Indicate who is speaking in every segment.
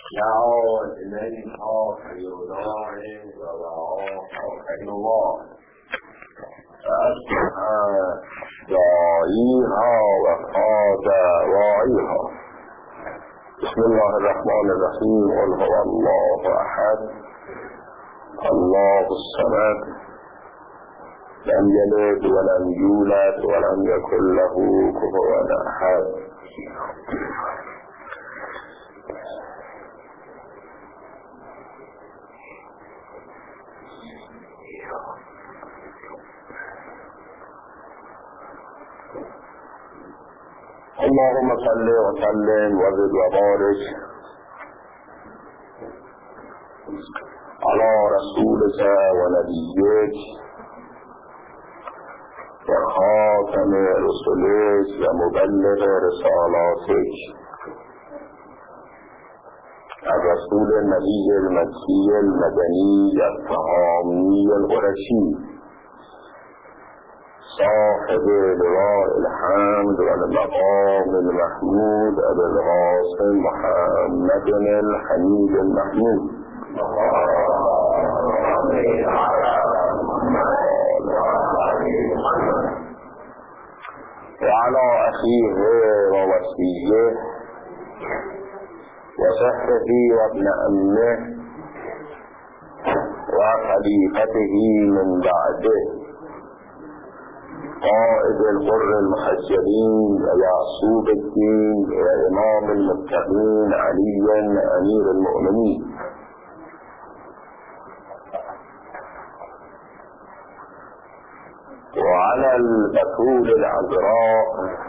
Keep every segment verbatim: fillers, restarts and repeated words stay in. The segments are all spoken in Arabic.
Speaker 1: دعا إليها فيداعي ودعاها فينوار فأسمع داعيها وفاد راعيها. بسم الله الرحمن الرحيم. قل هو الله أحد الله الصمد لم يلد ولم يولد ولم يكن له كفوا أحد. اللهم صل وسلم وزد وبارك على رسولك ونبيك وخاتم رسلك ومبلغ رسالاتك الرسول النبي المكي المدني الطهامي القرشي صاحب لواء الحمد والمقام المحمود أبي القاسم محمد الحميد المحمود وعلى أخيه ووصيه وصحبه وابن أمه وخليفته من بعده قائد الغر المحجلين ويعصوب الدين وإمام المتقين علي أمير المؤمنين وعلى البتول العذراء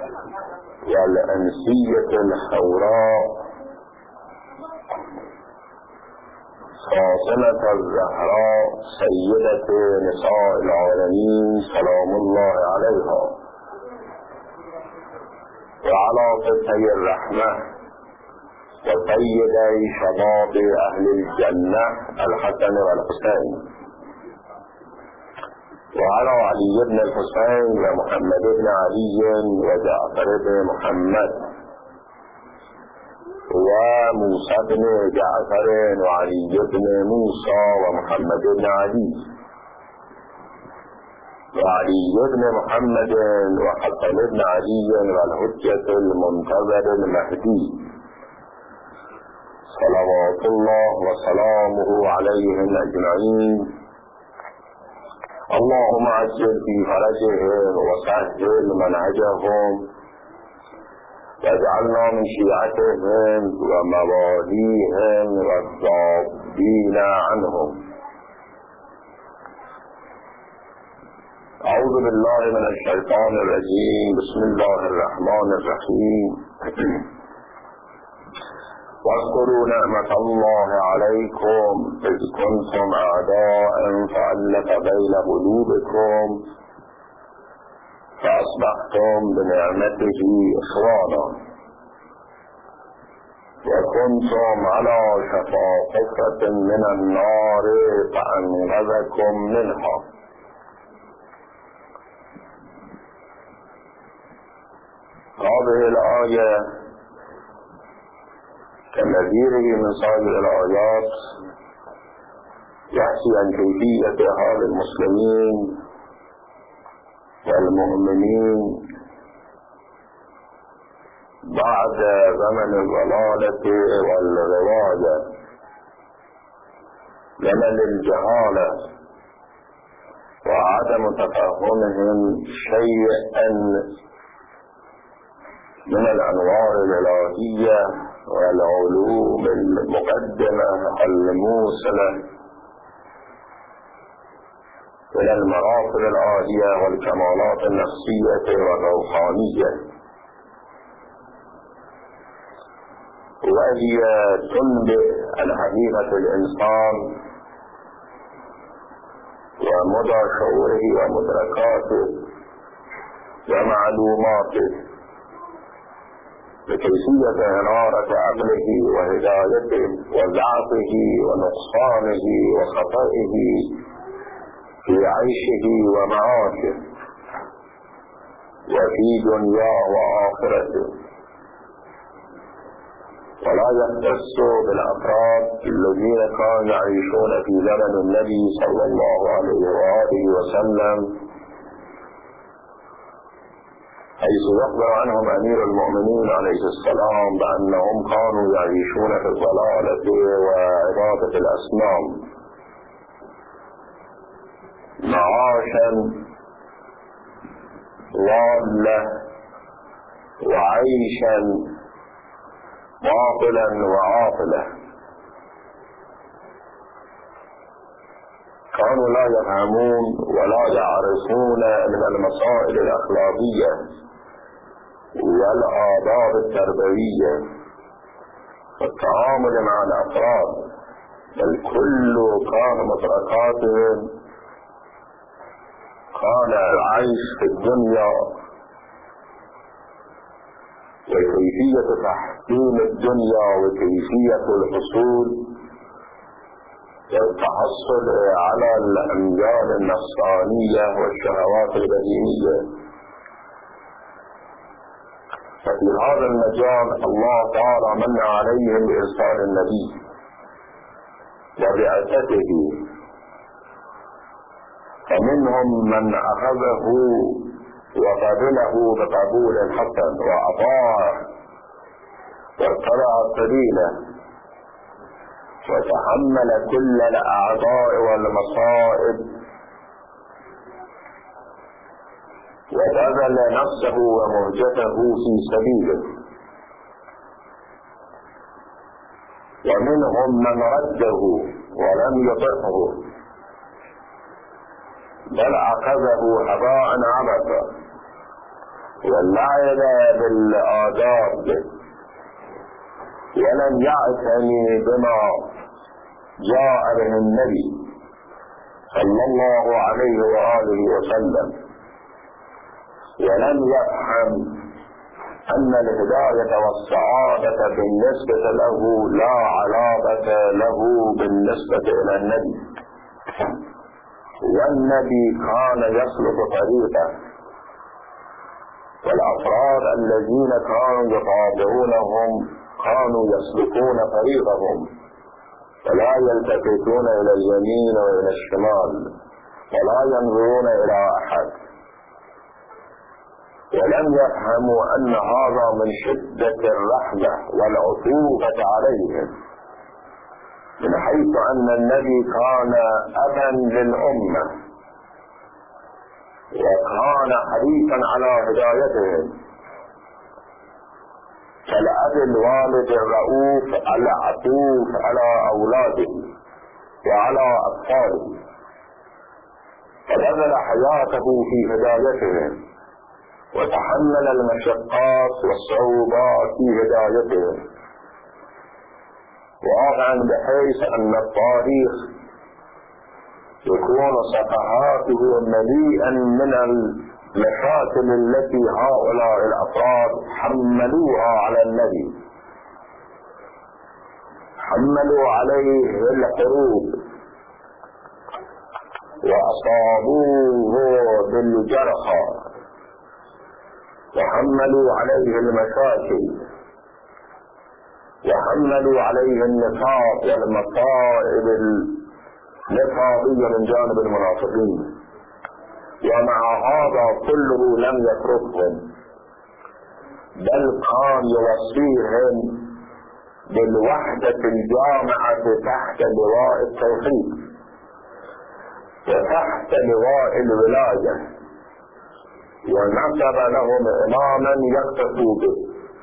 Speaker 1: والأنسية الحوراء فاطمة الزهراء سيدة نساء العالمين سلام الله عليها وعلى فتي الرحمة وسيدي شباب أهل الجنة الحسن والحسين وعلى علي بن الحسين ومحمد بن علي وجعفر بن محمد وموسى بن جعفر وعلي بن موسى ومحمد بن علي وعلي بن محمد وحسن بن علي والحجة المنتظر المهدي صلوات الله وسلامه عليهم أجمعين. اللهم عجل في فرجهم وسهل منهجهم واجعلنا من شيعتهم ومواليهم والضابين عنهم. أعوذ بالله من الشيطان الرجيم. بسم الله الرحمن الرحيم. واذكروا نعمة الله عليكم إذ كنتم أعداء فألف بين قلوبكم فأصبحتم بنعمته إخوانا وكنتم على شفا حفرة من النار فأنقذكم منها. هذه الآية كنظيره من سائر الآيات يحكي عن كيفية حال المسلمين والمؤمنين بعد زمن الضلالة والغواية، زمن الجهالة وعدم تفهمهم شيئا من الأنوار الإلهية والعلوم المقدمة الموصلة إلى المراتب العالية والكمالات النفسية والروحانية، وهي تنبئ عن حقيقة الإنسان ومدى شعوره ومدركاته ومعلوماته بكيفية إنارة عقله وهدايته وضعفه ونقصانه وخطئه في عيشه ومعاشه وفي دنياه وآخرته. ولا يختص بالأفراد الذين كانوا يعيشون في زمن النبي صلى الله عليه وآله وسلم، حيث يخبر عنهم أمير المؤمنين عليه السلام بأنهم كانوا يعيشون في الضلالة وعبادة الأصنام معاشا ضالة وعيشا باطلا وعاطلا. كانوا لا يفهمون ولا يعرفون من المسائل الأخلاقية والآداب التربوية والتعامل مع الأفراد، بل كل كان مدركاتهم كان العيش في الدنيا وكيفية تحكيم الدنيا وكيفية الحصول والتحصل على الأمجاد النفسانية والشهوات البدينية. ففي هذا المجال الله تعالى من عليهم بإرسال النبي وبعثته، فمنهم من أخذه وقبله بقبول حسن وأطاع واتبع سبيله وتحمل كل الأعداء والمصائب وبذل نفسه ومهجته في سبيله. ومنهم من رده ولم يطعه بل أخذه هباء عبثا واللعب بالآداب ولم يعتني بما جاء به النبي صلى الله عليه وآله وسلم، ولم يفهم أن الهداية والسعادة بالنسبة له لا علاقة له بالنسبة إلى النبي، والنبي كان يسلك طريقه، والأفراد الذين كانوا يتابعونهم كانوا يسلكون طريقهم ولا يلتفتون إلى اليمين وإلى الشمال ولا ينظرون إلى أحد، ولم يفهموا أن هذا من شدة الرحمة والعطوفة عليهم، من حيث أن النبي كان أبا للأمة وكان حريصا على هدايتهم كالأب الوالد الرؤوف العطوف على أولاده وعلى أطفاله، فبذل حياته في هدايتهم وتحمل المشقات والصعوبات في هدايتهم، واقعا بحيث أن التاريخ يكون صفحاته مليئا من المشاكل التي هؤلاء الأفراد حملوها على النبي، حملوا عليه الحروب وأصابوه بالجرحى وحملوا عليه المشاكل وحملوا عليه النفاق والمصائب النفاقية من جانب المنافقين، ومع هذا كله لم يتركهم بل كان يوصيهم بالوحدة الجامعة تحت لواء التوحيد وتحت لواء الولاية، ونسب لهم إماما يقتدوا به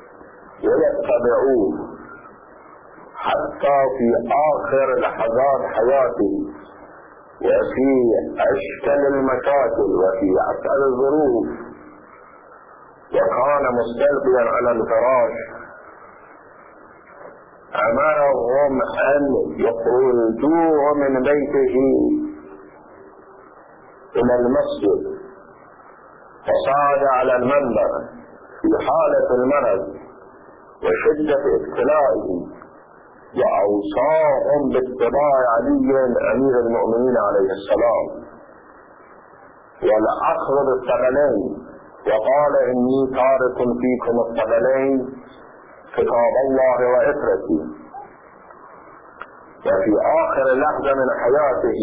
Speaker 1: ويتبعوه حتى في آخر لحظات حياته وفي أشكل المشاكل وفي أسأل الظروف، وكان مستلقيا على الفراش أمرهم أن يخرجوه من بيته إلى المسجد، فصعد على المنبر في حالة المرض وشدة ابتلائه وأوصاهم باتباع علي أمير المؤمنين عليه السلام والأخذ بالثقلين، وقال إني تارك فيكم الثقلين كتاب الله وإترته، وفي آخر لحظة من حياته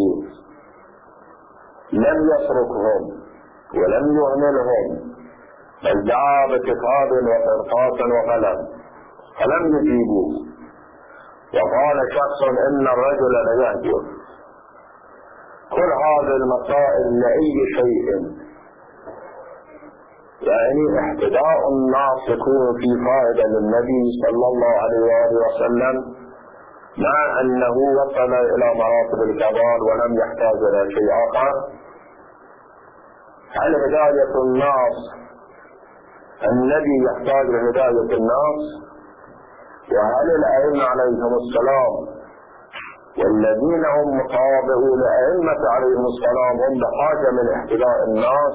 Speaker 1: لم يتركهم ولم يهملهم، بل دعا بكتاب وقرطاس وقلم فلم يجيبوه، وقال شخص إن الرجل ليهجر. كل هذه المسائل لأي شيء يعني احتداء الناس يكون في فائدة للنبي صلى الله عليه وآله وسلم، مع أنه وصل إلى مراتب الكمال ولم يحتاج إلى شيء آخر. هل هداية الناس النبي يحتاج لهداية الناس؟ وهل الأئمة عليهم السلام والذين هم متابعون لأئمة عليهم السلام هم بحاجة من اهتداء الناس،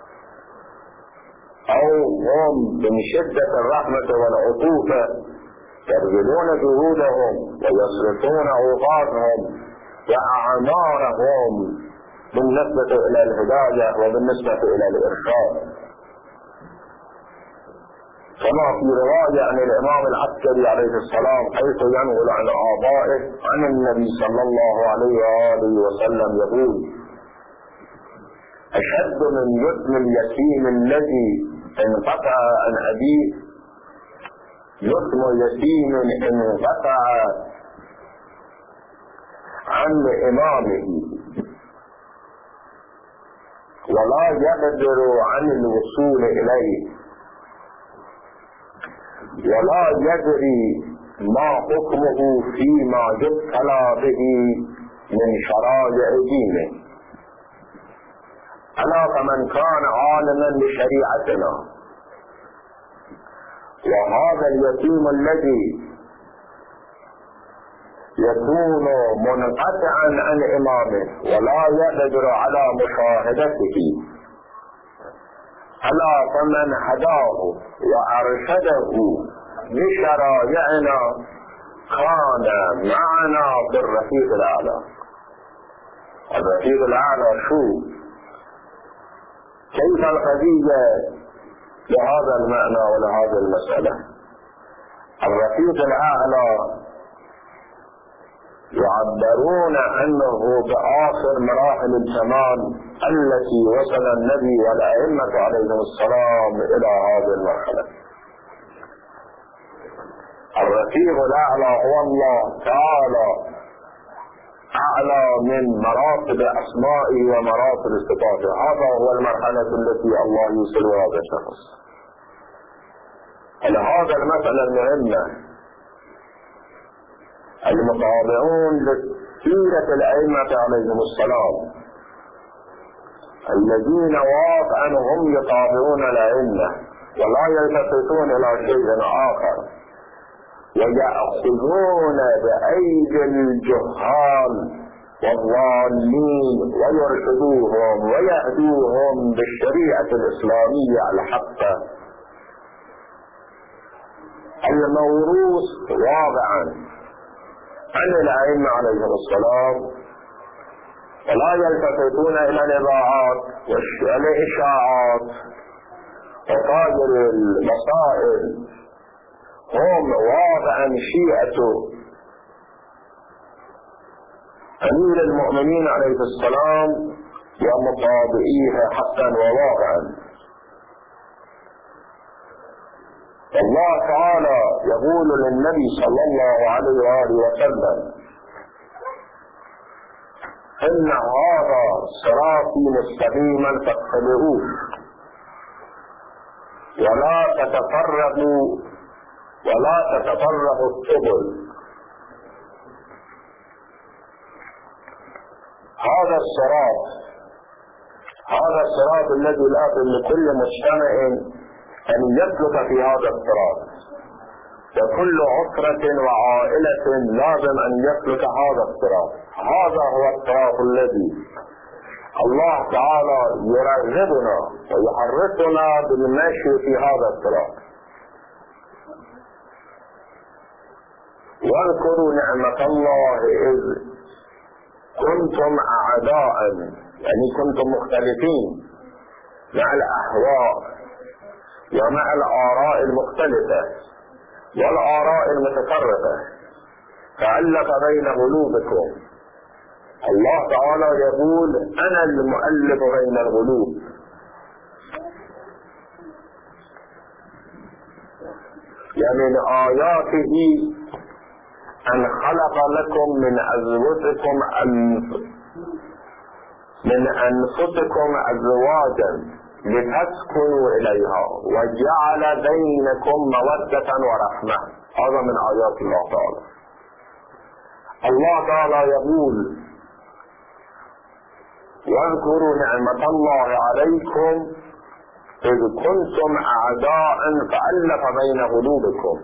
Speaker 1: أو هم من شدة الرحمة والعطوفة يبذلون جهودهم ويصرفون أوقاتهم وأعمارهم بالنسبة إلى الهداية وبالنسبة إلى الإرشاد؟ كما في رواية عن الإمام العسكري عليه السلام حيث ينقل عن آبائه عن النبي صلى الله عليه وآله وسلم يقول: أشد من يتم اليتيم الذي انقطع عن أبيه يتم يتيم انقطع عن إمامه ولا يقدر عن الوصول إليه ولا يدري ما حكمه فيما يبتلى به من شرائع دينه. ألا فمن كان عالما بشريعتنا، وهذا اليتيم الذي يكون منقطعا عن إمامه ولا يقدر على مشاهدته، ألا فمن هداه وأرشده بشرائعنا كان معنا في الرفيق الأعلى. الرفيق الأعلى شو؟ كيف القضية لهذا المعنى ولهذه المسألة؟ الرفيق الأعلى يعبرون عنه بآخر مراحل الكمال التي وصل النبي والأئمة عليهم السلام إلى هذه المرحلة. الرفيق الأعلى هو الله تعالى، أعلى من مراتب أسمائه ومراتب صفاته. هذا هو المرحلة التي الله يوصل هذا الشخص. لهذا المسألة المهمة المتابعون لسيرة الأئمة عليهم السلام الذين واقعا هم يتابعون الأئمة ولا يلتفتون إلى شيء آخر، ويأخذون بأيدي الجهال والضالين ويرشدوهم ويهدوهم بالشريعة الإسلامية الحقة الموروث واقعا عن الأئمة عليهم السلام، ولا يلتفتون إلى الإضاعات والإشاعات وطاجر المسائل. هم واقعا شيعة أمير المؤمنين عليه السلام ومطابعيه حقا وواقعا. الله تعالى يقول للنبي صلى الله عليه وآله وسلم: إن هذا صراطي مستقيما فاتبعوه ولا تتفرقوا ولا تتفرقوا السبل. هذا الصراط هذا الصراط الذي لازم لكل مجتمع أن يسلك في هذا الصراط، وكل أسرة وعائلة لازم أن يسلك هذا الصراط. هذا هو الصراط الذي الله تعالى يرغبنا ويحرصنا بالمشي في هذا الصراط. واذكروا نعمة الله إذ كنتم أعداء، يعني كنتم مختلفين مع الأهواء ومع الآراء المختلفة، والآراء المتفرقة، فألف بين قلوبكم. الله تعالى يقول أنا المؤلف بين القلوب. ومن آياته أن خلق لكم من أزواجكم من أنفسكم أزواجا لتسكنوا إليها وجعل بينكم مودة ورحمة. هذا من آيات الله تعالى. الله تعالى يقول واذكروا نعمة الله عليكم إذ كنتم أعداء فألف بين قلوبكم.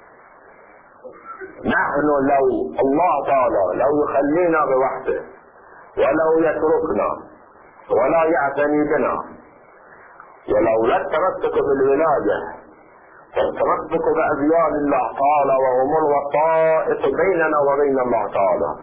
Speaker 1: نحن لو الله تعالى لو يخلينا بوحده ولو يتركنا ولا يعتني بنا ولو لا التمسك بالولاية والتمسك بأذيال الله تعالى وهم الوسائط بيننا وبين الله تعالى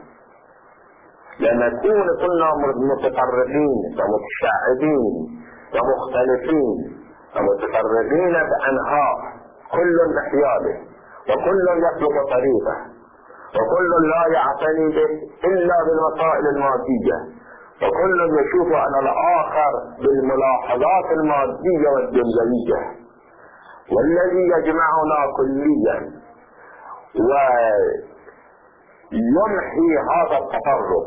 Speaker 1: لنكون كنا متفرقين ومتشعبين ومختلفين ومتفرقين بأنهاء كل بحياله وكل يسلك طريقه وكل لا يعتني به إلا بالوسائل المادية وكل يشوف على الآخر بالملاحظات المادية والدنيوية. والذي يجمعنا كليا ويمحي هذا التفرق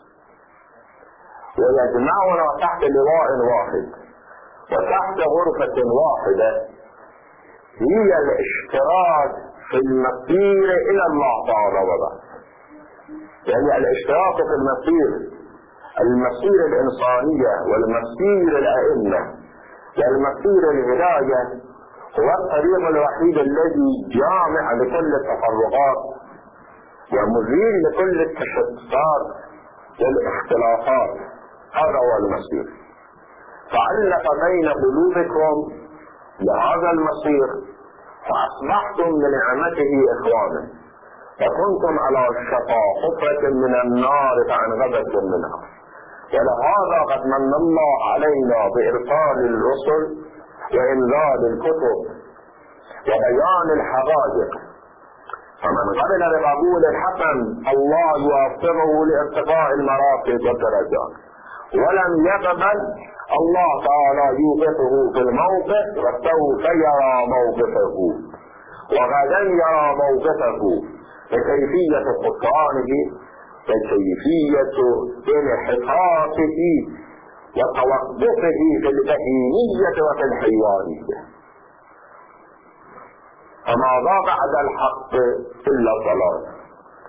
Speaker 1: ويجمعنا تحت لواء واحد وتحت غرفة واحدة هي الاشتراك في المسير إلى الله تعالى وبعد. يعني الاشتراك في المسير المسير الإنسانية والمسير الأئمة والمسير الهداية هو الطريق الوحيد الذي جامع لكل التفرقات ومزيل لكل التشتتات والاختلافات. هذا هو المسير. فألف بين قلوبكم لهذا المسير فأصبحتم بنعمته إخوانا وكنتم على شفا حفرة من النار فأنقذكم منها. ولهذا قد من الله علينا بإرسال الرسل وإنزال الكتب وبيان الحقائق. فمن قبل بقبول الحسن الله يوفقه لارتقاء المراتب والدرجات، ولم يقبل الله تعالى يوقفه في الموقف وسوف يرى موقفه وغدا يرى موقفه وكيفية خسرانه وكيفية انحطاطه وتوقفه في البهيمية وفي الحيوانية. فماذا بعد الحق إلا الضلال.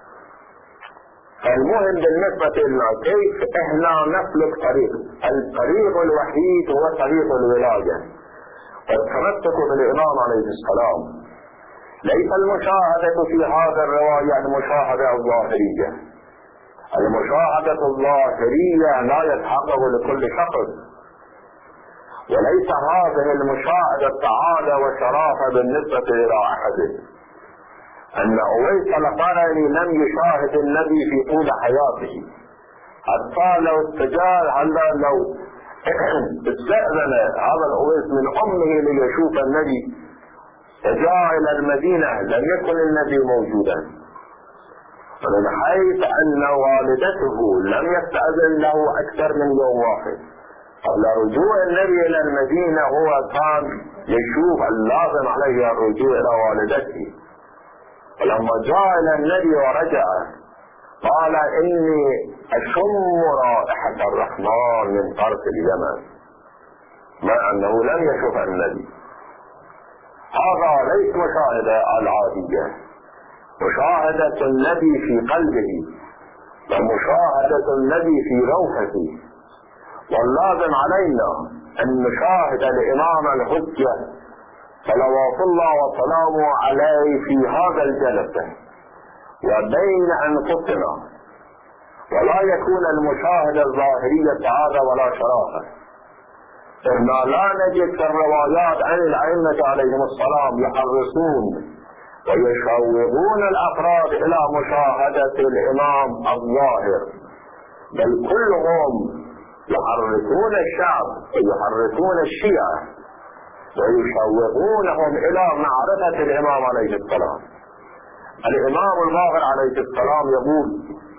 Speaker 1: فالمهم بالنسبة لنا كيف احنا نسلك طريق. الطريق الوحيد هو طريق الولاية والتمسك بالإمام عليه السلام. ليس المشاهدة في هذا الرواية المشاهدة الظاهرية. المشاهدة الظاهرية لا يتحقق لكل شخص، وليس هذه المشاهدة سعادة وشرافة بالنسبة إلى أحد. أن أويس القرني لم يشاهد النبي في طول حياته، حتى لو استجار هلا لو استأذن هذا الأويس من أمه ليشوف النبي فجاء إلى المدينة لم يكن النبي موجودا، ومن حيث أن والدته لم يستأذن له أكثر من يوم واحد. قبل رجوع النبي إلى المدينة هو كان يشوف اللازم عليه الرجوع إلى والدته. ولما جاء إلى النبي ورجع قال إني أشم رائحة الرحمن من طرف اليمن، مع أنه لم يشوف النبي. هذا ليس مشاهدة العادية، مشاهدة النبي في قلبه ومشاهدة النبي في روحه. واللازم علينا أن نشاهد الإمام الحجة صلوات الله وسلامه عليه في هذا الجلسة وبين أنفسنا، ولا يكون المشاهدة الظاهرية سعادة ولا شرافة. إحنا لا نجد في الروايات عن الأئمة عليهم السلام يحرصون ويشوقون الأفراد إلى مشاهدة الإمام الظاهر، بل كلهم يحركون الشعب ويحركون الشيعة ويشوقونهم إلى معرفة الإمام عليه السلام. الإمام الباقر عليه السلام يقول: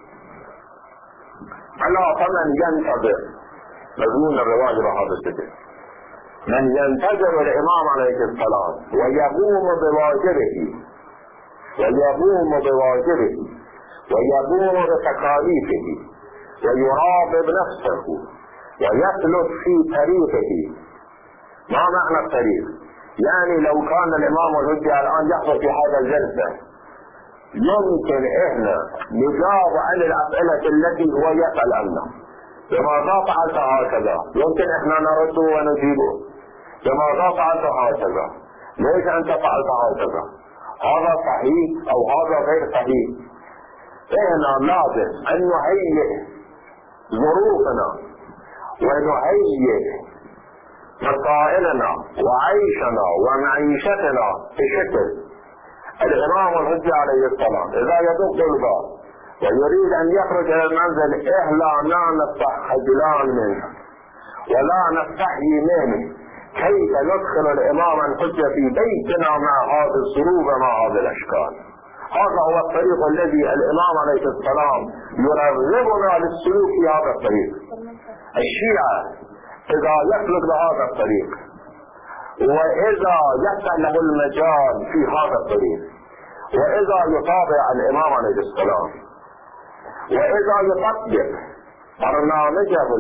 Speaker 1: ألا فمن ينتظر، مضمون الرواية بهذا الشكل، من ينتظر الإمام عليه السلام ويقوم بواجبه ويقوم بواجبه ويقوم بتكاليفه ويراقب نفسه ويسلك في طريقه. ما معنى الطريق؟ يعني لو كان الإمام الحجة الآن يحضر في هذا الجلسة، يمكن إحنا نجاوب عن الأسئلة التي هو يسأل عنها. لماذا فعلت هكذا؟ يمكن إحنا نرد ونجيبه. لماذا فعلت هكذا؟ ليش أنت فعلت هكذا؟ هذا صحيح أو هذا غير صحيح. إحنا لازم أن نهيئ ظروفنا ونهيئ مسائلنا وعيشنا ومعيشتنا بشكل الإمام الحجة عليه السلام إذا يدق الباب ويريد أن يخرج إلى المنزل، إحنا لا نفتح خجلان منه ولا نستحيي منه. كيف ندخل الإمام الحجة في بيتنا مع هذه الظروف ومع هذه الأشكال؟ هذا هو الطريق الذي الإمام عليه السلام يرغبنا للسلوك في هذا الطريق. الشيعة إذا يسلك بهذا الطريق وإذا يفتح له المجال في هذا الطريق، وإذا يتابع الإمام عليه السلام، وإذا يطبق برنامجه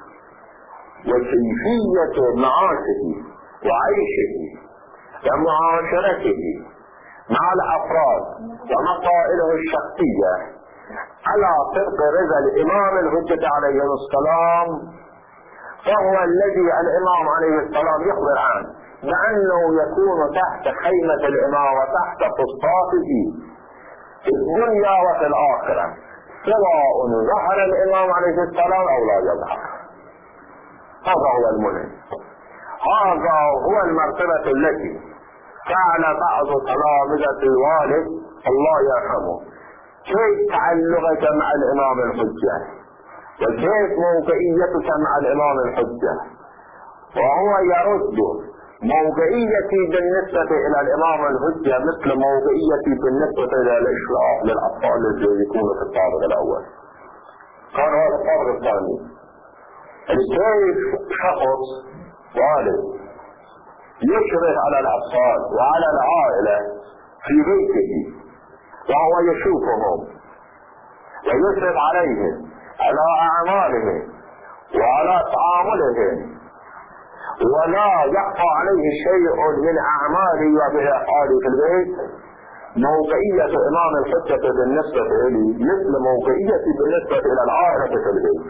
Speaker 1: وكيفية معاشه وعيشه ومعاشرته مع الأفراد ومسائله الشخصية على طبق رضا الإمام الحجة عليه السلام، فهو الذي الإمام عليه السلام يخبر عنه لأنه يكون تحت خيمة الإمام وتحت فسطاته في الدنيا وفي الآخرة، سواء ظهر الإمام عليه السلام أو لا يظهر. هذا هو المهم. هذا هو المرتبة التي كان بعض تلامذة الوالد الله يرحمه كيف تعلقك مع الإمام الحجة وكيف موقعيتك مع الإمام الحجة، وهو يرد موقعيتي بالنسبة إلى الإمام الحجة مثل موقعيتي بالنسبة إلى الإشراف للأطفال الذين يكونوا في الطابق الأول. كان هذا الطابق الثاني. كيف شخص والد يشرف على الأطفال وعلى العائلة في بيته وهو يشوفهم ويشرف عليهم على أعمالهم وعلى تعاملهم، ولا يخفى عليه شيء من أعماله وبأفعاله في البيت. موقعية إمام الحجة بالنسبة لي مثل موقعية بالنسبة إلى العائلة في البيت.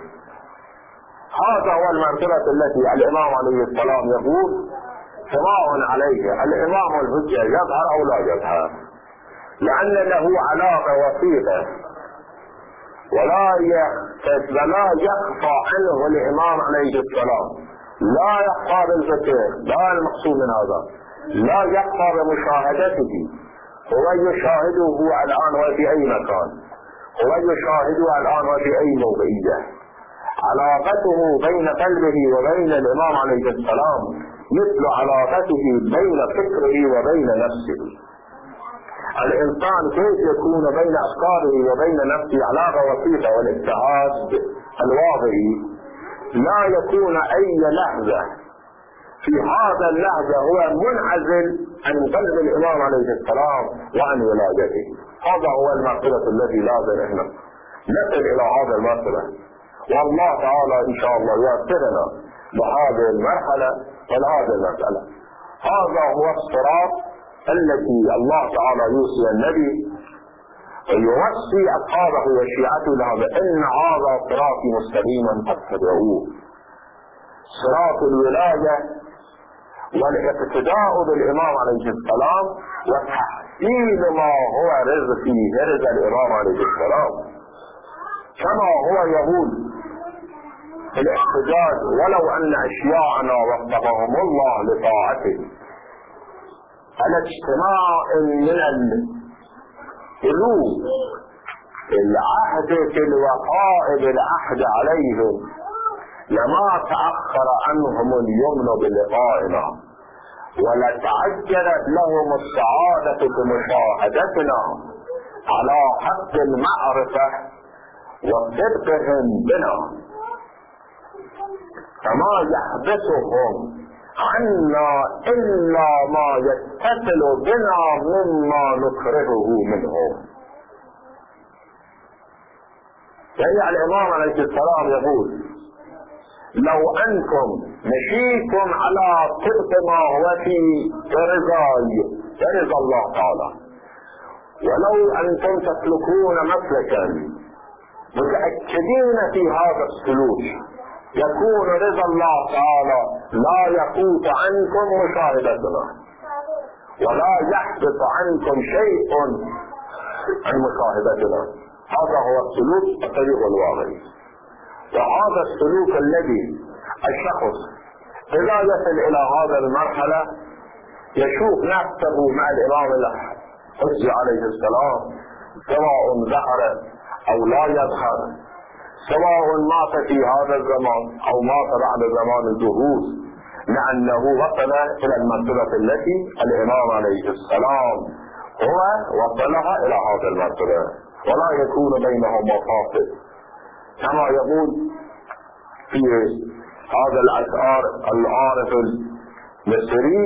Speaker 1: هذا هو المرتبة التي الإمام عليه السلام يقول سواء عليه الإمام الحجة يظهر أو لا يظهر، لأن له علاقة وثيقة ولا ولا يخفى عنه الإمام عليه السلام. لا يخفى بالفكر، لا المقصود من هذا، لا يخفى بمشاهدته. هو يشاهده الآن وفي أي مكان، هو يشاهده الآن وفي أي موقعية. علاقته بين قلبه وبين الإمام عليه السلام مثل علاقته بين فكره وبين نفسه. الإنسان كيف يكون بين أفكاره وبين نفسه علاقة وثيقة، والاتحاد الواضح لا يكون أي لحظة في هذا اللحظة هو منعزل عن قلب الإمام عليه السلام وعن ولايته. هذا هو المرتبة التي لازم احنا نصل إلى هذا المرتبة، والله تعالى إن شاء الله يوفقنا بهذه المرحلة ولهذه المسألة. هذا هو الصراط التي الله تعالى يوصي النبي ويوصي أصحابه وشيعته لها بأن هذا صراطي مستقيما فاتبعوه. صراط الولاية والاقتداء بالإمام عليه السلام وتحصيل ما هو رزقي رزق الإمام عليه السلام، كما هو يقول في الاحتجاج ولو أن أشياءنا وفقهم الله لطاعته على اجتماع من القلوب العهد في الوفاء بالعهد عليهم لما تأخر عنهم اليمن بلقائنا ولتعجلت لهم السعادة بمشاهدتنا على حق المعرفة وصدقهم بنا، فما يحدثهم عنا إلا ما يتصل بنا مما نكرهه منهم. يعني الإمام عليه السلام يقول لو أنتم مشيتم على صدق ما هو في رضاي رضا الله تعالى، ولو أنتم تسلكون مسلكا متأكدين في هذا السلوك يكون رضا الله تعالى لا يفوت عنكم مشاهدتنا ولا يحدث عنكم شيء عن مشاهدتنا. هذا هو السلوك الطريق الواقعي. وهذا السلوك الذي الشخص إذا يصل إلى هذا المرحلة يشوف نفسه مع الإمام الحجة عليه السلام، سواء ظهر أو لا يظهر، سواء مات في هذا الزمان أو مات بعد زمان الظهور، لأنه وصل إلى المرتبة التي الإمام عليه السلام هو وصلها إلى هذا المرتبة، ولا يكون بينهم مفاصل. كما يقول في هذا الأشعار العارف المصري: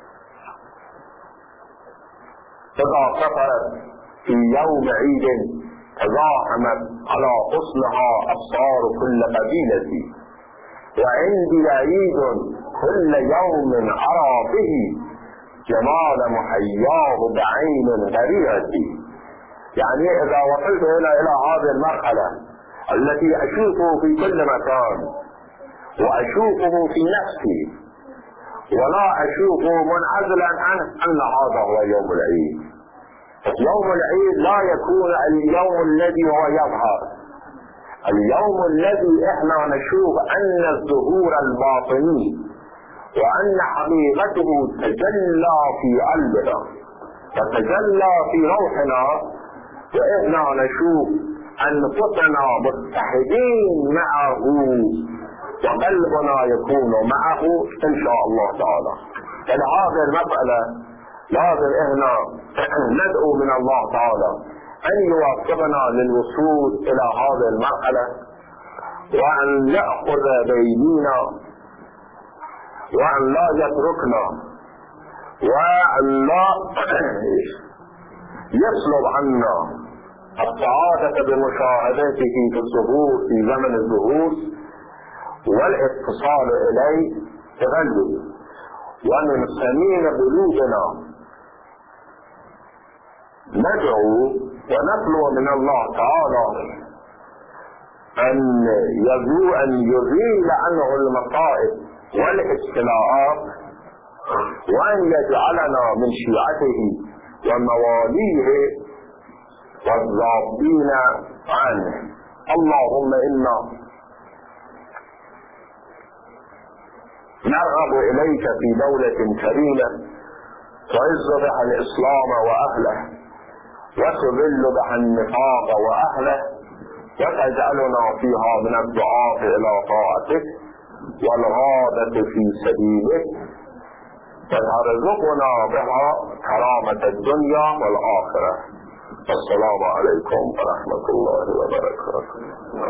Speaker 1: إذا سافرت في يوم عيد تزاحمت على حسنها أبصار كل قبيلة، وعندي عيد كل يوم أرى به جمال محياه بعين غريرة. يعني إذا وصلت إلى إلى هذه المرحلة التي أشوفه في كل مكان وأشوفه في نفسي ولا أشوفه منعزلا عنه، أن هذا هو يوم العيد. يوم العيد لا يكون اليوم الذي هو يظهر، اليوم الذي احنا نشوف أن الظهور الباطني وأن حقيقته تجلى في قلبنا وتجلى في روحنا، وإحنا نشوف أنفسنا متحدين معه وقلبنا يكون معه إن شاء الله تعالى. فلهذه المسألة لازم إحنا ندعو من الله تعالى أن يوفقنا للوصول إلى هذه المرحلة، وأن يأخذ بيدينا، وأن لا يتركنا، وأن لا يسلب عنا السعادة بمشاهدته في الظهور في زمن الظهور والاتصال إليه تغلب. ومن سمين قلوبنا ندعو ونطلب من الله تعالى أن يزول أن يزيل عنه المصائب والابتلاءات، وأن يجعلنا من شيعته ومواليه والذابين عنه. اللهم إنا نرغب إليك في دولة كريمة تعز بها الإسلام وأهله وتذل بها النفاق وأهله، وتجعلنا فيها من الدعاة إلى طاعتك والغادة في سبيلك، وترزقنا بها كرامة الدنيا والآخرة. السلام عليكم ورحمة الله وبركاته.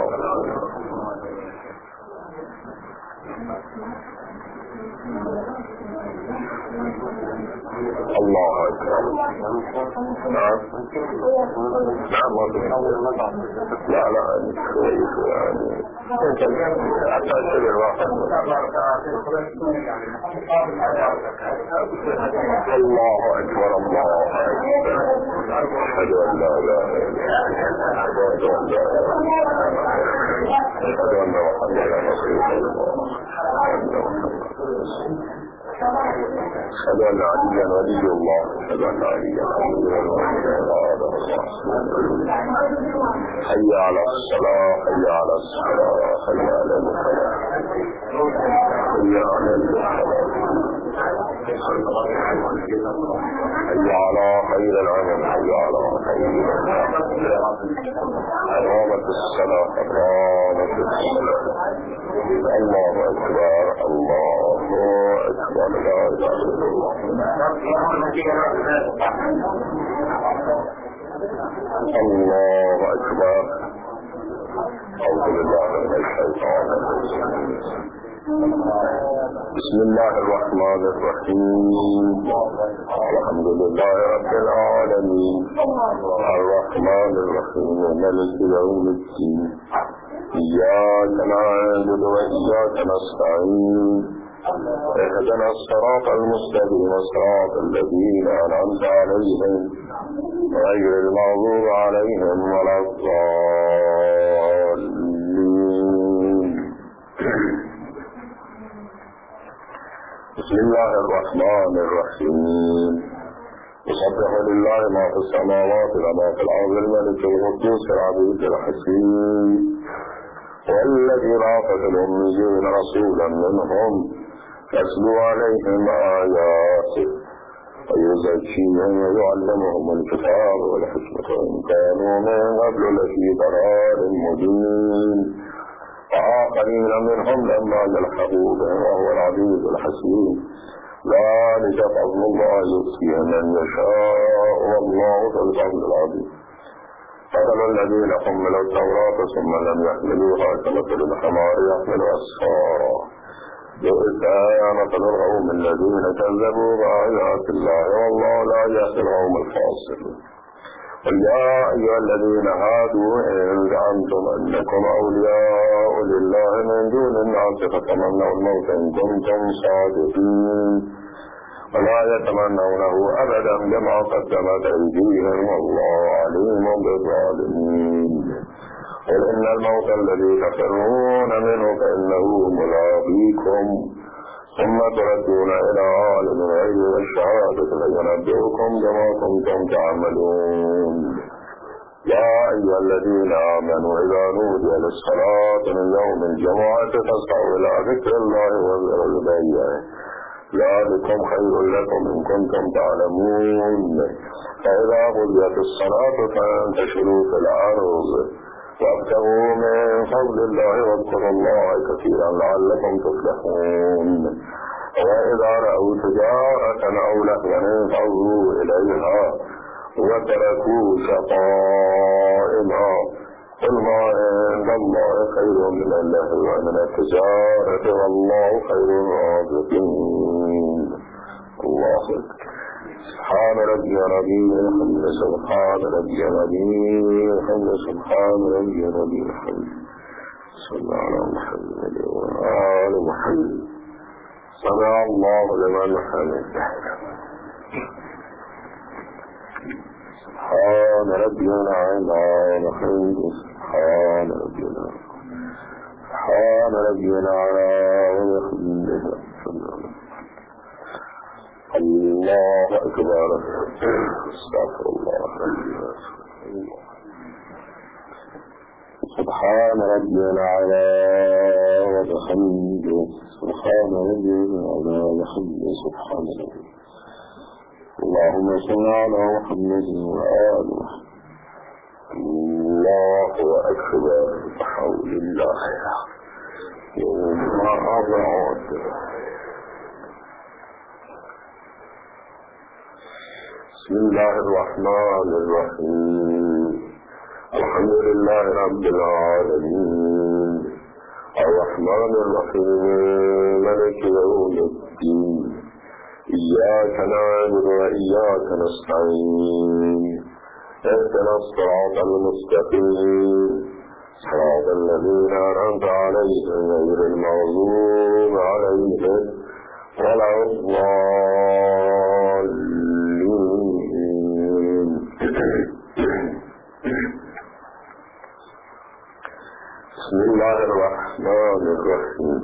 Speaker 1: الله أكبر. نعم نعم لا لا كويس يعني حتى الشيء الواحد. الله أكبر الله أكبر. أشهد أن لا إله إلا الله أشهد أن محمدا رسول الله أشهد أن عليا ولي الله أشهد أن عليا أمير المؤمنين. حي على الصلاة حي على الصلاة حي على الفلاح حي على الفلاح حي على خير العمل حي على خير قامت الصلاة قامت الصلاة. الله أكبر الله أكبر لا إله إلا الله. الله أكبر. أعوذ بالله من الشيطان الرجيم. بسم الله الرحمن الرحيم. الحمد لله رب العالمين الرحمن الرحيم مالك يوم الدين إياك نعبد وإياك نستعين اهدنا الصراط المستقيم صراط الذين أنعمت عليهم غير المغضوب عليهم ولا الضالين. بسم الله الرحمن الرحيم. يسبح لله ما في السماوات وما في الأرض الملك القدوس العزيز الحكيم والذي بعث في الأميين رسولا منهم يتلو عليهم آياته ويزكيهم ويعلمهم الكتاب والحكمة وإن كانوا من قبل لفي ضلال مبين وآخرين منهم لما يلحقوا بهم وهو العزيز الحكيم. ذلك فضل الله يؤتيه من يشاء والله ذو الفضل العظيم. مثل الذين حملوا التوراة ثم لم يحملوها كمثل الحمار يحمل أسفارا بئس مثل القوم الذين كذبوا بآيات الله والله لا يهدي القوم الفاسقين. قل يا أيها الذين هادوا إن زعمتم أنكم أولياء لله من دون الناس فتمنوا الموت إن كنتم صادقين ولا يتمنونه أبدا بما قدمت أيديهم والله عليم بالظالمين. قل إن الموت الذي تفرون منه فإنه ملاقيكم ثم تردون إلى عالم الغيب والشهادة فينبئكم بما كنتم تعملون. يا أيها الذين آمنوا إذا نودي للصلاة من يوم الجمعة فاسعوا إلى ذكر الله وذروا البيع ذلكم خير لكم إن كنتم تعلمون. فإذا قضيت الصلاة فانتشروا في الأرض وابتغوا من فضل الله واذكروا الله كثيرا لعلكم تفلحون. وإذا رأوا تجارة أو لهوا انفضوا إليها وتركوك قائما قل ما عند الله خير من اللهو ومن التجارة والله خير الرازقين. الله أكبر. سبحان ربي ربي الحمد سبحان ربي ربي الحمد سبحان ربي ربي الحمد صلى على محمد وآل محمد. سمع الله لمن حمده. سبحان ربي الأعلى وحمده سبحان ربي الأعلى سبحان ربي الأعلى وحمده الله أكبر. استغفر الله. سبحان ربي الأعلى وبحمده سبحان ربي الأعلى وبحمده سبحان ربي. اللهم صل على محمد وآل محمد. الله أكبر. بحول الله يوم أربعة. بسم الله الرحمن الرحيم. الحمد لله رب العالمين الرحمن الرحيم مالك يوم الدين إياك نعبد وإياك نستعين اهدنا الصراط المستقيم صراط الذين أنعمت عليهم غير المغضوب عليهم ولا الضالين. بسم الله الرحمن الرحيم.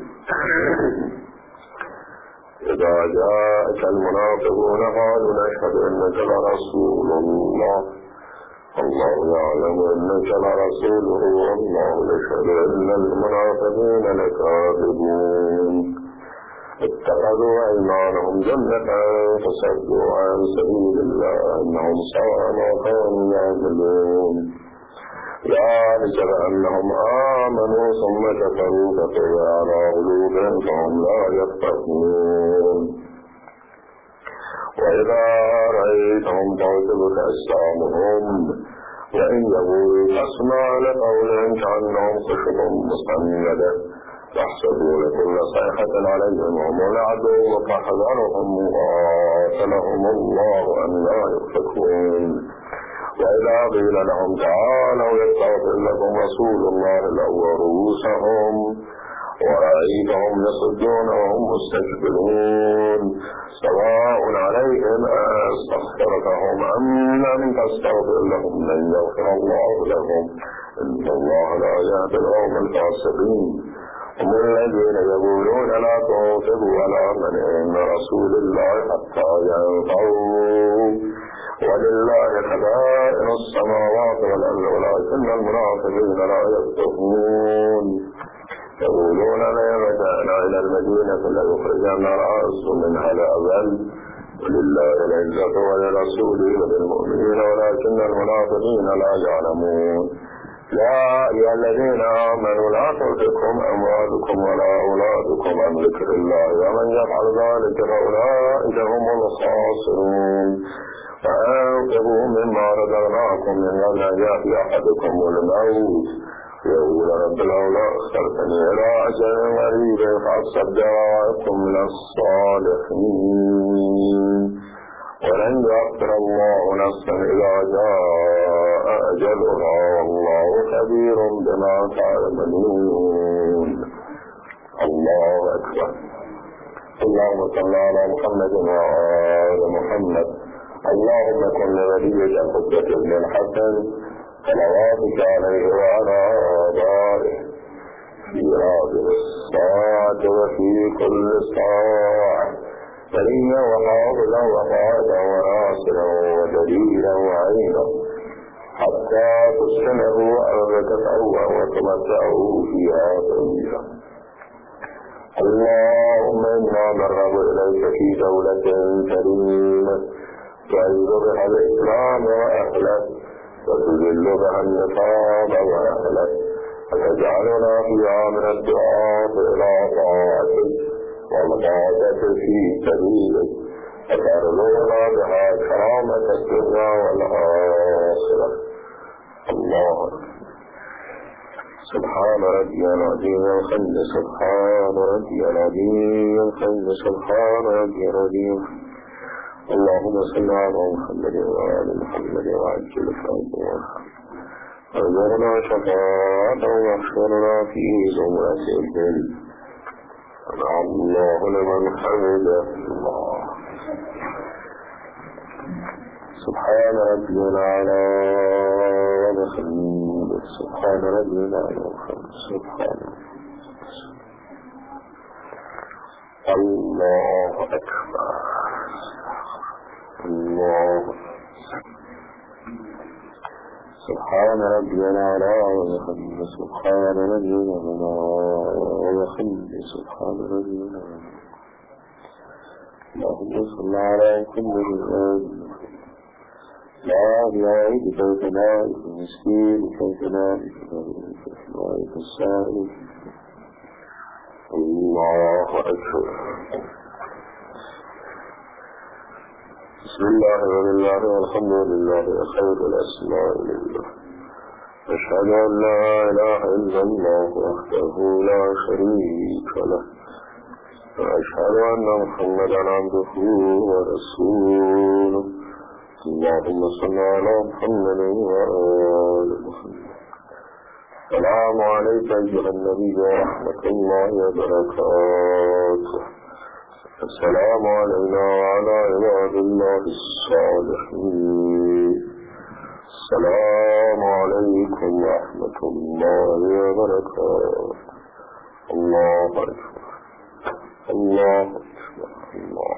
Speaker 1: إذا جاءك المنافقون قالوا نشهد إنك لرسول الله الله يعلم إنك لرسوله والله يشهد إن المنافقين لكاذبون. اتخذوا أيمانهم جنة فصدوا عن سبيل الله إنهم ساء ما كانوا يعملون. ذلك بأنهم آمنوا ثم كفروا فطبع على قلوبهم فهم لا يفقهون. وإذا رأيتهم تعجبك أجسامهم وإن يقولوا تسمع لقولهم كأنهم خشب مسندة يحسبون كل صيحة عليهم هم العدو فاحذرهم قاتلهم الله أن لا يؤفكون. وإذا قيل لهم تعالوا يستغفر لكم رسول الله لووا رؤوسهم ورأيتهم يصدون وهم مستكبرون سواء عليهم أستغفرتهم أم لم تستغفر لهم لن يغفر الله لهم إن الله لا يهدي القوم الفاسقين. هم الذين يقولون لا تنفقوا على من عند رسول الله حتى ينفضوا ولله خزائن السماوات والأرض ولكن المنافقين لا يفقهون. يقولون لئن رجعنا إلى المدينة ليخرجن الأعز منها الأذل ولله العزة ولرسوله وللمؤمنين ولكن المنافقين لا يعلمون. يا أيها الذين آمنوا لا تلهكم أموالكم ولا أولادكم عن ذكر الله ومن يفعل ذلك فأولئك هم الخاسرون. فأنفقوا مما رزقناكم من قبل أن يأتي أحدكم الموت يقول رب لولا أخرتني إلى أجل قريب فأصدق وأكن من الصالحين ولن يؤخر الله نفسا إذا جاء أجلها والله خبير بما تعملون. الله أكبر. اللهم صل على محمد وآل محمد. اللهم كن لوليك حجة بن الحسن صلواتك عليه وعلى آبائه في هذه الساعة وفي كل ساعة وليا وحافظا وقائدا وناصرا ودليلا وعينا حتى تسكنه أرضك سوى وتمتعه فيها طويلا. اللهم إنا نرغب إليك في دولة كريمة تعز بها الإسلام وأهله وتذل بها النفاق وأهله وتجعلنا فيها من الدعاء إلى طاعتك والغادة في سبيلك وترزقنا بها كرامة الدنيا والآخرة. الله سبحان ربي العظيم الخلد سبحان ربي العظيم الخلد سبحان ربي العظيم. اللهم صل على محمد وآل محمد وعجل فرجنا وارزقنا شفاعته واحشرنا في زمرة الجنة. الله لمن حمده. الله سبحان ربي الأعلى وبحمده سبحان ربي الأعلى وبحمده سبحان الله أكبر. الله سبحان ربي الأعلى وبحمده سبحان ربي الأعلى وبحمده سبحان ربي الأعلى. اللهم صل على محمد وآل لا يعيد بيتنا المسكين بيتنا بيت السائل. الله أكبر. بسم الله والله والحمد لله خير الأسماء لله. أشهد أن لا إله إلا الله وحده لا شريك له وأشهد أن محمدا عبده ورسوله. اللهم صل على محمد وآل محمد. السلام عليك أيها النبي ورحمة الله وبركاته. السلام علينا وعلى عباد الله الصالحين. السلام عليكم ورحمة الله وبركاته. الله أكبر. الله أكبر. الله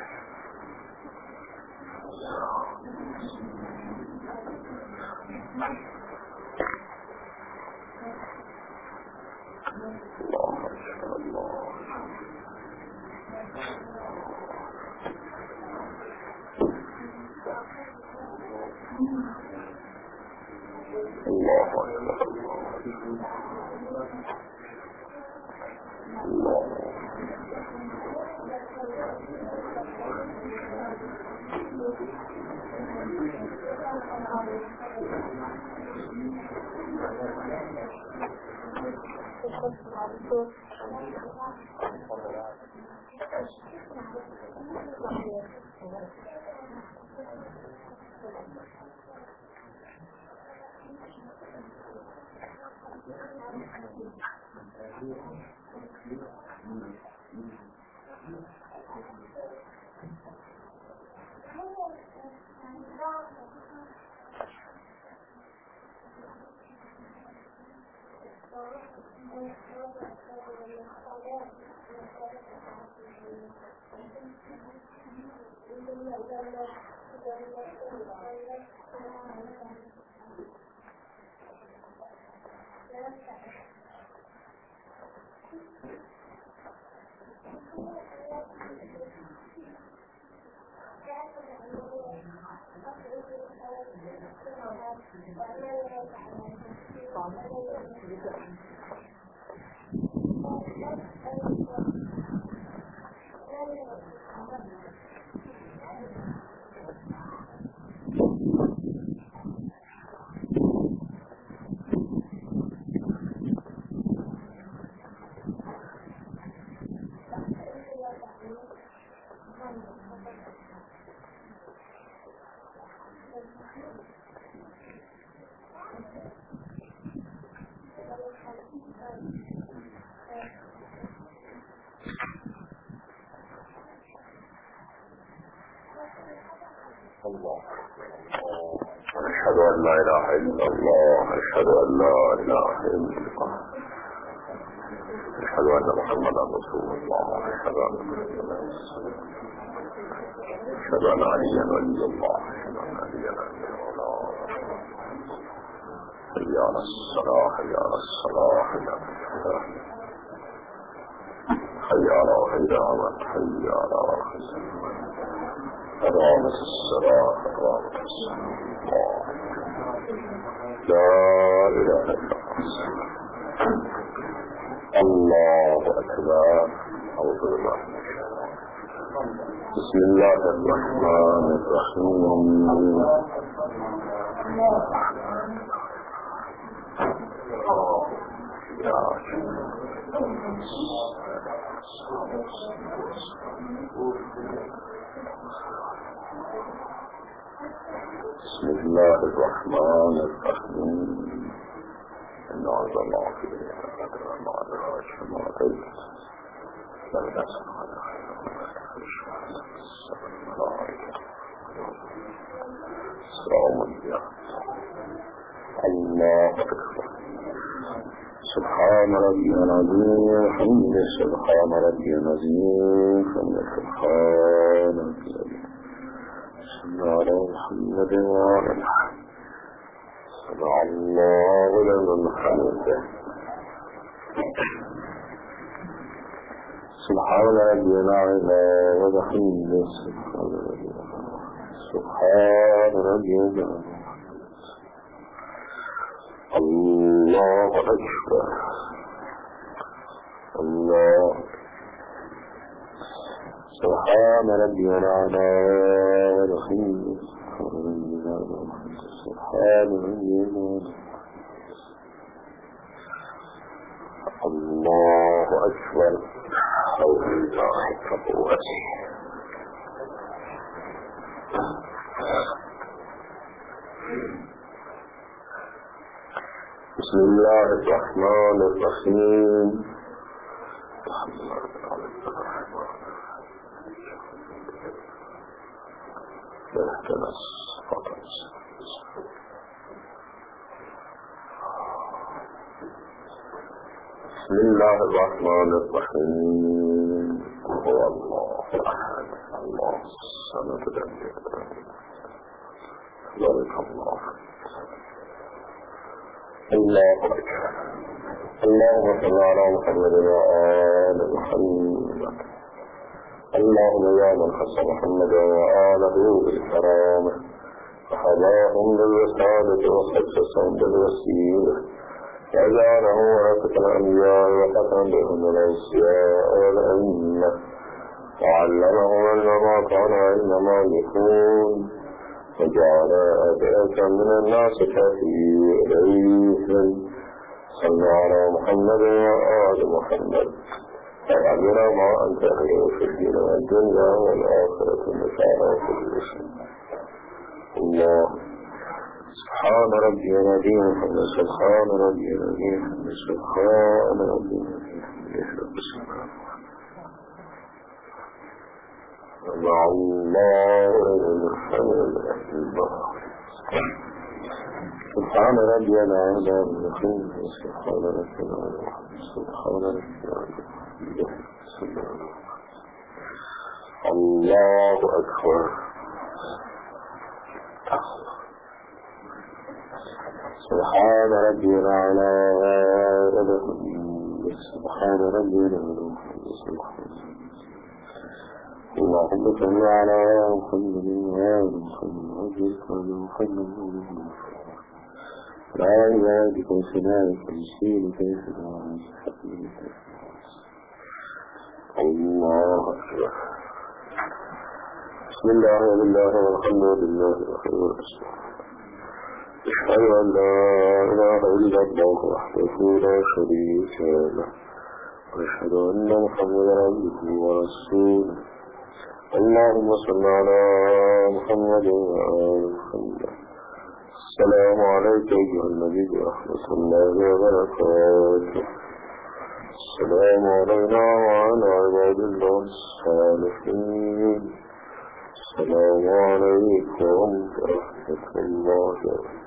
Speaker 1: الله الله الله. أشهد أن لا إله إلا الله، أشهد أن لا إله إلا الله، أشهد أن محمدا رسول الله، أشهد أن محمدا رسول الله، أشهد أن عليا ولي الله، أشهد أن عليا ولي الله. حي على الصلاة، حي على الصلاة، حي على الصلاة، حي على القيامة، حي على القيامة، قامت الصلاة، قامت الصلاة. لا إله إلا الله. الله أكبر. أعوذ بالله. بسم الله الرحمن الرحيم. بسم الله الرحمن الرحيم. إن عز الله في القدر مع الرجل ما قلت لو نسمع على الملائكة سلام عليكم. الله أكبر. سبحان ربي العظيم حمد سبحان ربي العظيم حمد سبحان ربي العظيم. صلى على محمد وعلى آله. سمع الله لمن حمده. سبحان ربي الأعلى وبحمده سبحان ربي الأعلى. سبحان ربي الأعلى. الله أكبر. الله. سبحان ربي الأعلى وبحمده سبحان ربي الأعلى. الله أكبر. حول الله قوته. بسم الله الرحمن الرحيم. اهدنا الصراط المستقيم. بسم الله الرحمن الرحيم. هو الله أحد الله الصمد لم يلد ولم يكن له. الله أكبر. اللهم صل على محمد وآل محمد. اللهم يا من خص محمدا وآله بالكرامة وحماهم بالرسالة وخصصهم بالوسيلة وجعله ورثة الأنبياء وختم بهم الأنبياء والأئمة وعلمهم علم ما كان علم ما يكون وجعل أدعية من الناس كثيرا صل على محمد وآل محمد وعلمنا ما أنت خير في الدين والدنيا والآخرة نفعنا في الإسلام. الله سبحان ربي العظيم الحمد سبحان ربي العظيم الحمد سبحان ربي العظيم الحمد سبحان مع الله الله سبحان ربي العظيم الحمد سبحان ربي العظيم سبحان ربي العظيم الله أكبر. سبحان ربي الأعلى سبحان ربي الأعلى. اللهم صل على محمد وآل محمد وعلى محمد لا عبادك وسلامك وسيلك وسلامك. الله أكبر. بسم الله والله والحمد لله والخير. أشهد أن لا إله إلا الله وحده لا شريك له وأشهد أن محمدا عبده ورسوله. اللهم صل على محمد وآل محمد. السلام عليك أيها النبي ورحمة الله وبركاته. السلام علينا وعلى عباد الله الصالحين. السلام عليكم ورحمة الله وبركاته.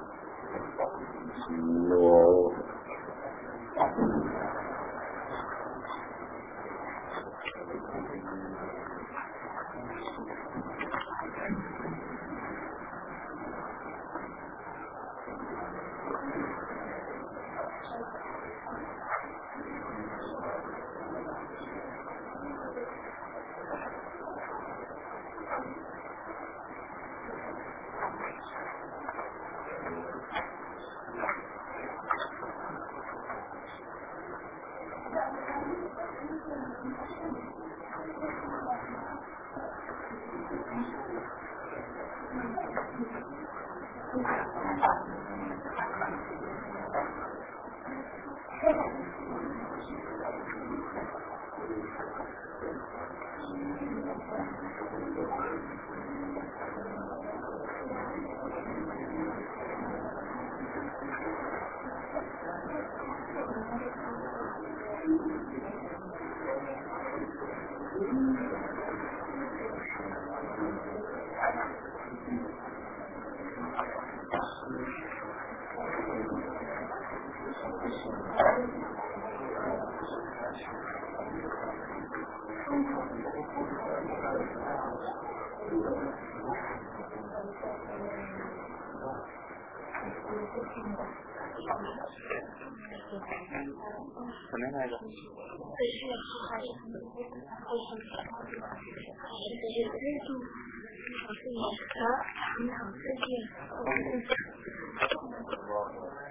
Speaker 2: Thank you.